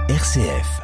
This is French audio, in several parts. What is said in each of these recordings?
RCF.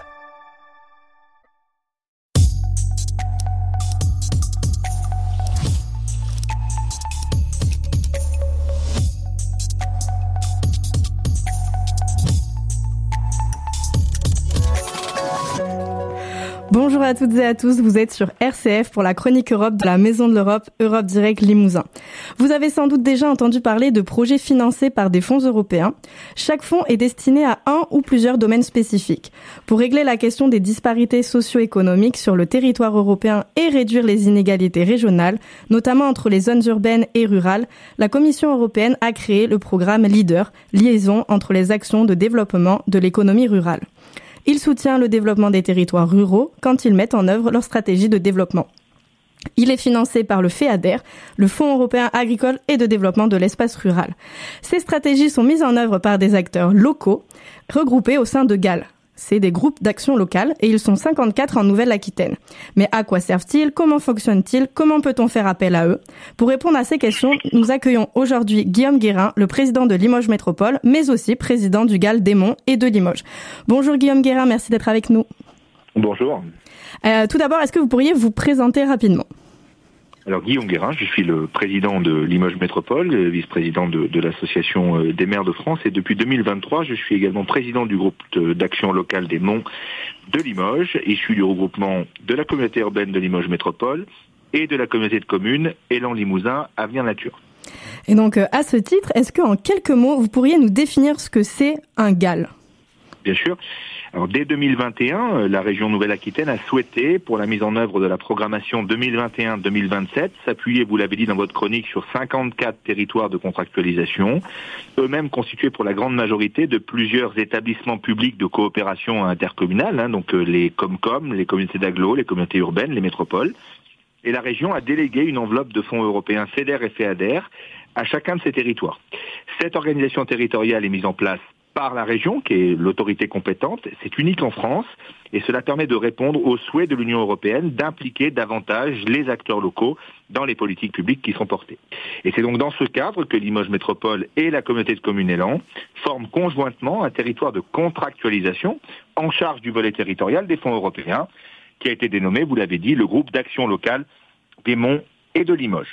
Bonjour à toutes et à tous, vous êtes sur RCF pour la chronique Europe de la Maison de l'Europe, Europe Direct Limousin. Vous avez sans doute déjà entendu parler de projets financés par des fonds européens. Chaque fonds est destiné à un ou plusieurs domaines spécifiques. Pour régler la question des disparités socio-économiques sur le territoire européen et réduire les inégalités régionales, notamment entre les zones urbaines et rurales, la Commission européenne a créé le programme LEADER, liaison entre les actions de développement de l'économie rurale. Il soutient le développement des territoires ruraux quand ils mettent en œuvre leur stratégie de développement. Il est financé par le FEADER, le Fonds européen agricole et de développement de l'espace rural. Ces stratégies sont mises en œuvre par des acteurs locaux regroupés au sein de GAL. C'est des groupes d'action locale et ils sont 54 en Nouvelle-Aquitaine. Mais à quoi servent-ils? Comment fonctionnent-ils? Comment peut-on faire appel à eux? Pour répondre à ces questions, nous accueillons aujourd'hui Guillaume Guérin, le président de Limoges Métropole, mais aussi président du GAL des Monts et de Limoges. Bonjour Guillaume Guérin, merci d'être avec nous. Bonjour. Tout d'abord, est-ce que vous pourriez vous présenter rapidement? Alors Guillaume Guérin, je suis le président de Limoges Métropole, vice-président de l'Association des maires de France, et depuis 2023, je suis également président du groupe d'action locale des Monts de Limoges, issu du regroupement de la communauté urbaine de Limoges Métropole et de la communauté de communes Élan Limousin Avenir Nature. Et donc, à ce titre, est-ce qu'en quelques mots, vous pourriez nous définir ce que c'est un GAL? Bien sûr. Alors, dès 2021, la région Nouvelle-Aquitaine a souhaité, pour la mise en œuvre de la programmation 2021-2027, s'appuyer, vous l'avez dit dans votre chronique, sur 54 territoires de contractualisation, eux-mêmes constitués pour la grande majorité de plusieurs établissements publics de coopération intercommunale, donc les Comcom, les communautés d'agglo, les communautés urbaines, les métropoles. Et la région a délégué une enveloppe de fonds européens FEDER et FEADER à chacun de ces territoires. Cette organisation territoriale est mise en place par la région, qui est l'autorité compétente. C'est unique en France et cela permet de répondre aux souhaits de l'Union européenne d'impliquer davantage les acteurs locaux dans les politiques publiques qui sont portées. Et c'est donc dans ce cadre que Limoges Métropole et la communauté de communes Élan forment conjointement un territoire de contractualisation en charge du volet territorial des fonds européens, qui a été dénommé, vous l'avez dit, le groupe d'action locale des Monts et de Limoges.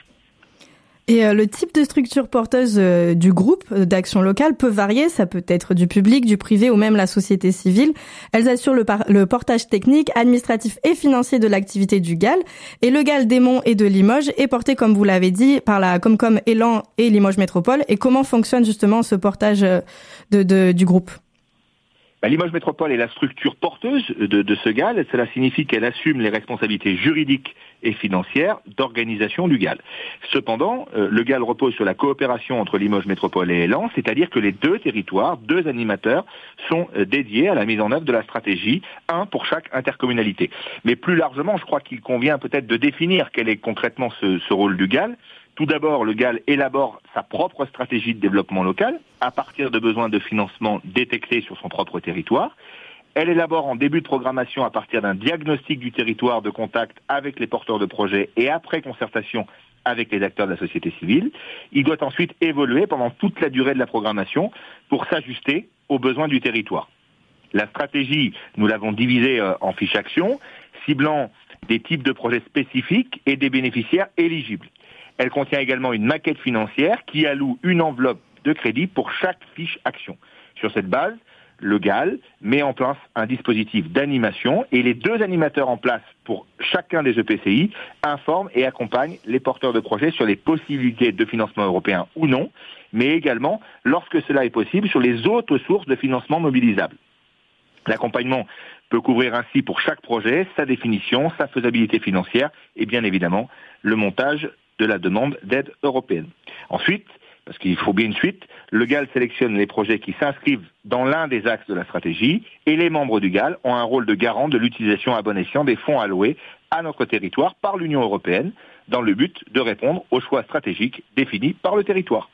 Et le type de structure porteuse du groupe d'action locale peut varier, ça peut être du public, du privé ou même la société civile. Elles assurent le portage technique, administratif et financier de l'activité du GAL. Et le GAL des Monts et de Limoges est porté, comme vous l'avez dit, par la Comcom Élan et Limoges Métropole. Et comment fonctionne justement ce portage du groupe? Limoges Métropole est la structure porteuse de ce GAL. Cela signifie qu'elle assume les responsabilités juridiques et financières d'organisation du GAL. Cependant, le GAL repose sur la coopération entre Limoges Métropole et Élan, c'est-à-dire que les deux territoires, deux animateurs, sont dédiés à la mise en œuvre de la stratégie, un pour chaque intercommunalité. Mais plus largement, je crois qu'il convient peut-être de définir quel est concrètement ce rôle du GAL. Tout d'abord, le GAL élabore sa propre stratégie de développement local à partir de besoins de financement détectés sur son propre territoire. Elle élabore en début de programmation à partir d'un diagnostic du territoire de contact avec les porteurs de projets et après concertation avec les acteurs de la société civile. Il doit ensuite évoluer pendant toute la durée de la programmation pour s'ajuster aux besoins du territoire. La stratégie, nous l'avons divisée en fiches actions, ciblant des types de projets spécifiques et des bénéficiaires éligibles. Elle contient également une maquette financière qui alloue une enveloppe de crédit pour chaque fiche action. Sur cette base, le GAL met en place un dispositif d'animation et les deux animateurs en place pour chacun des EPCI informent et accompagnent les porteurs de projets sur les possibilités de financement européen ou non, mais également, lorsque cela est possible, sur les autres sources de financement mobilisables. L'accompagnement peut couvrir ainsi pour chaque projet sa définition, sa faisabilité financière et bien évidemment le montage de la demande d'aide européenne. Ensuite, parce qu'il faut bien une suite, le GAL sélectionne les projets qui s'inscrivent dans l'un des axes de la stratégie et les membres du GAL ont un rôle de garant de l'utilisation à bon escient des fonds alloués à notre territoire par l'Union européenne dans le but de répondre aux choix stratégiques définis par le territoire.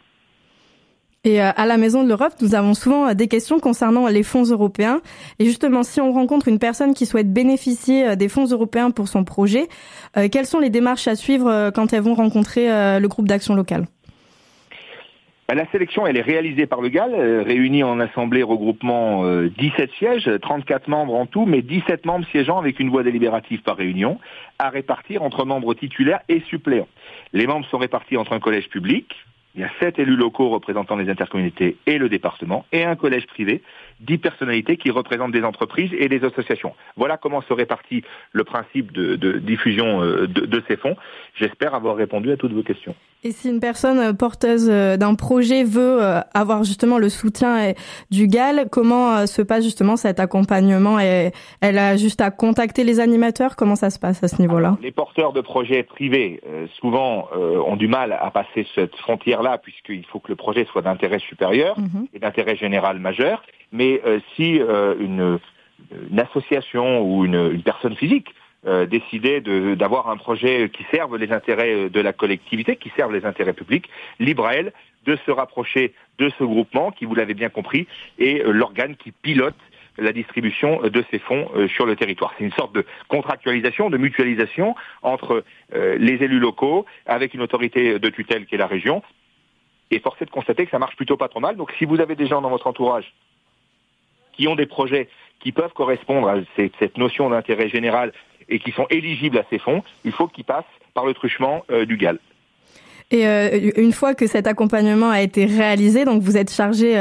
Et à la Maison de l'Europe, nous avons souvent des questions concernant les fonds européens. Et justement, si on rencontre une personne qui souhaite bénéficier des fonds européens pour son projet, quelles sont les démarches à suivre quand elles vont rencontrer le groupe d'action locale ? La sélection, elle est réalisée par le GAL, réunie en assemblée regroupement 17 sièges, 34 membres en tout, mais 17 membres siégeant avec une voix délibérative par réunion, à répartir entre membres titulaires et suppléants. Les membres sont répartis entre un collège public, il y a 7 élus locaux représentant les intercommunalités et le département, et un collège privé, 10 personnalités qui représentent des entreprises et des associations. Voilà comment se répartit le principe de diffusion de ces fonds. J'espère avoir répondu à toutes vos questions. Et si une personne porteuse d'un projet veut avoir justement le soutien du GAL, comment se passe justement cet accompagnement? Elle a juste à contacter les animateurs? Comment ça se passe à ce niveau-là? Alors, les porteurs de projets privés, souvent, ont du mal à passer cette frontière-là, puisqu'il faut que le projet soit d'intérêt supérieur et d'intérêt général majeur. Mais si une association ou une personne physique décider d'avoir un projet qui serve les intérêts de la collectivité, qui serve les intérêts publics, libre à elle de se rapprocher de ce groupement qui, vous l'avez bien compris, est l'organe qui pilote la distribution de ces fonds sur le territoire. C'est une sorte de contractualisation, de mutualisation entre les élus locaux avec une autorité de tutelle qui est la région. Et force est de constater que ça marche plutôt pas trop mal. Donc si vous avez des gens dans votre entourage qui ont des projets qui peuvent correspondre à cette notion d'intérêt général et qui sont éligibles à ces fonds, il faut qu'ils passent par le truchement du GAL. Et une fois que cet accompagnement a été réalisé, donc vous êtes chargé,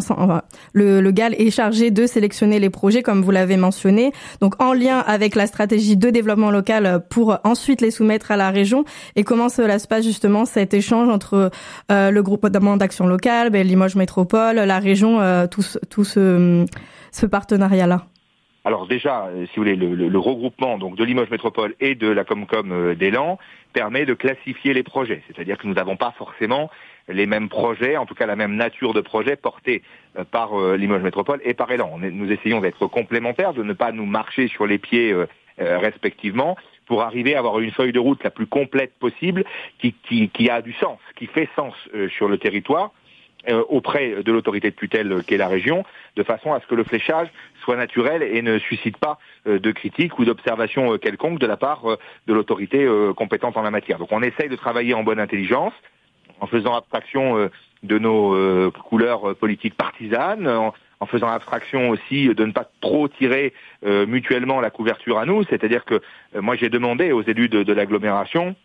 le GAL est chargé de sélectionner les projets, comme vous l'avez mentionné, donc en lien avec la stratégie de développement local pour ensuite les soumettre à la région. Et comment cela se passe justement, cet échange entre le groupement d'action locale, Limoges Métropole, la région, tout ce partenariat-là? Alors déjà, si vous voulez, le regroupement donc de Limoges Métropole et de la Comcom d'Élan permet de classifier les projets. C'est-à-dire que nous n'avons pas forcément les mêmes projets, en tout cas la même nature de projet portés par Limoges Métropole et par Élan. Nous essayons d'être complémentaires, de ne pas nous marcher sur les pieds respectivement, pour arriver à avoir une feuille de route la plus complète possible, qui a du sens, qui fait sens sur le territoire, auprès de l'autorité de tutelle qu'est la région, de façon à ce que le fléchage soit naturel et ne suscite pas de critiques ou d'observations quelconques de la part de l'autorité compétente en la matière. Donc on essaye de travailler en bonne intelligence, en faisant abstraction de nos couleurs politiques partisanes, en faisant abstraction aussi de ne pas trop tirer mutuellement la couverture à nous. C'est-à-dire que moi j'ai demandé aux élus de l'agglomération,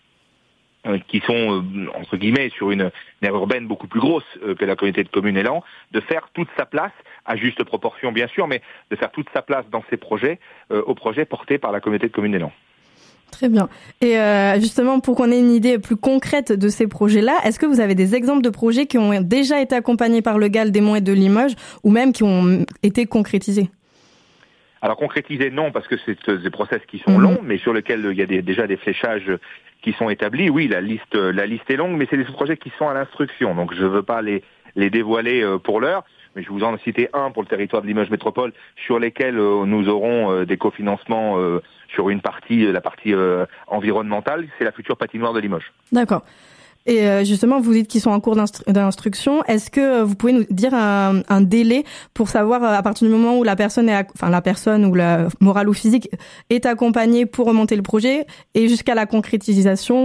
qui sont, entre guillemets, sur une aire urbaine beaucoup plus grosse que la communauté de communes Élan, de faire toute sa place, à juste proportion bien sûr, mais de faire toute sa place dans ces projets, aux projets portés par la communauté de communes Élan. Très bien. Et justement, pour qu'on ait une idée plus concrète de ces projets-là, est-ce que vous avez des exemples de projets qui ont déjà été accompagnés par le GAL des Monts et de Limoges, ou même qui ont été concrétisés? Alors concrétiser, non, parce que c'est des process qui sont longs, mais sur lesquels il y a déjà des fléchages qui sont établis. Oui, la liste est longue, mais c'est des projets qui sont à l'instruction, donc je ne veux pas les dévoiler pour l'heure, mais je vais vous en citer un pour le territoire de Limoges Métropole, sur lesquels nous aurons des cofinancements sur une partie, la partie environnementale, c'est la future patinoire de Limoges. D'accord. Et justement, vous dites qu'ils sont en cours d'instruction. Est-ce que vous pouvez nous dire un délai pour savoir à partir du moment où la personne ou la morale ou physique est accompagnée pour remonter le projet et jusqu'à la concrétisation,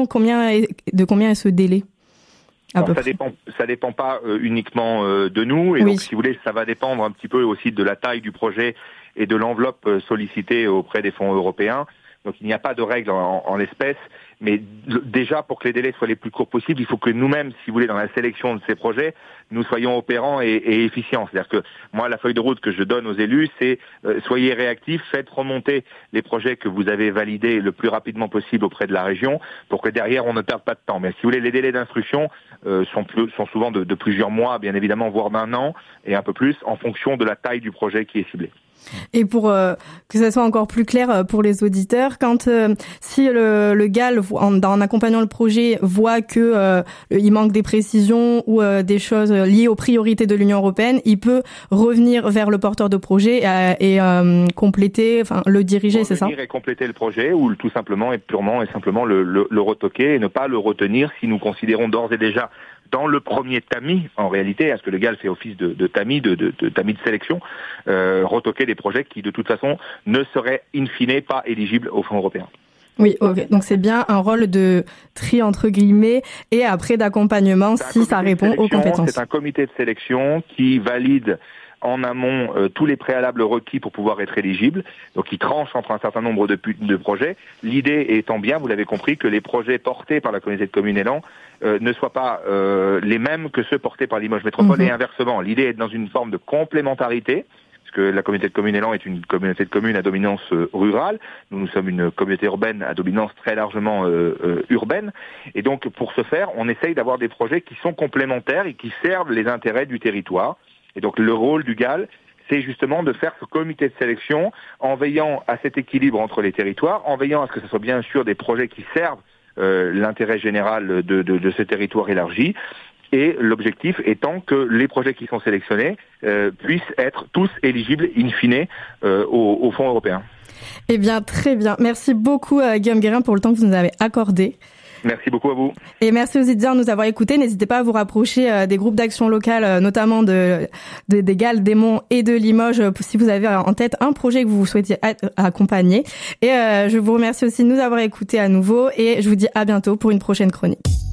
de combien est ce délai? Alors, ça dépend pas uniquement de nous, et oui. Donc si vous voulez, ça va dépendre un petit peu aussi de la taille du projet et de l'enveloppe sollicitée auprès des fonds européens. Donc il n'y a pas de règle en l'espèce, mais déjà pour que les délais soient les plus courts possibles, il faut que nous-mêmes, si vous voulez, dans la sélection de ces projets, nous soyons opérants et efficients. C'est-à-dire que moi, la feuille de route que je donne aux élus, c'est soyez réactifs, faites remonter les projets que vous avez validés le plus rapidement possible auprès de la région, pour que derrière on ne perde pas de temps. Mais si vous voulez, les délais d'instruction sont souvent de plusieurs mois, bien évidemment, voire d'un an et un peu plus, en fonction de la taille du projet qui est ciblé. Et pour que ça soit encore plus clair pour les auditeurs, si le GAL, en accompagnant le projet, voit que il manque des précisions ou des choses liées aux priorités de l'Union européenne, il peut revenir vers le porteur de projet et compléter, le diriger, c'est ça? Et compléter le projet, ou tout simplement et purement et simplement le retoquer et ne pas le retenir si nous considérons d'ores et déjà dans le premier tamis, en réalité, parce que le GAL fait office de tamis, de tamis de sélection, retoquer des projets qui, de toute façon, ne seraient in fine pas éligibles aux fonds européens. Oui, ok. Donc c'est bien un rôle de tri entre guillemets et après d'accompagnement si ça répond aux compétences. C'est un comité de sélection qui valide en amont tous les préalables requis pour pouvoir être éligible. Donc il tranche entre un certain nombre de projets. L'idée étant bien, vous l'avez compris, que les projets portés par la communauté de communes Élan ne soient pas les mêmes que ceux portés par Limoges Métropole et inversement. L'idée est dans une forme de complémentarité. Que la communauté de communes Élan est une communauté de communes à dominance rurale. Nous sommes une communauté urbaine à dominance très largement urbaine. Et donc, pour ce faire, on essaye d'avoir des projets qui sont complémentaires et qui servent les intérêts du territoire. Et donc, le rôle du GAL, c'est justement de faire ce comité de sélection en veillant à cet équilibre entre les territoires, en veillant à ce que ce soit bien sûr des projets qui servent l'intérêt général de ce territoire élargi. Et l'objectif étant que les projets qui sont sélectionnés puissent être tous éligibles in fine aux fonds européens. Eh bien, très bien. Merci beaucoup Guillaume Guérin pour le temps que vous nous avez accordé. Merci beaucoup à vous. Et merci aux étudiants de nous avoir écoutés. N'hésitez pas à vous rapprocher des groupes d'action locale, notamment des GAL, d'Aimont et de Limoges, si vous avez en tête un projet que vous souhaitez accompagner. Et je vous remercie aussi de nous avoir écoutés à nouveau et je vous dis à bientôt pour une prochaine chronique.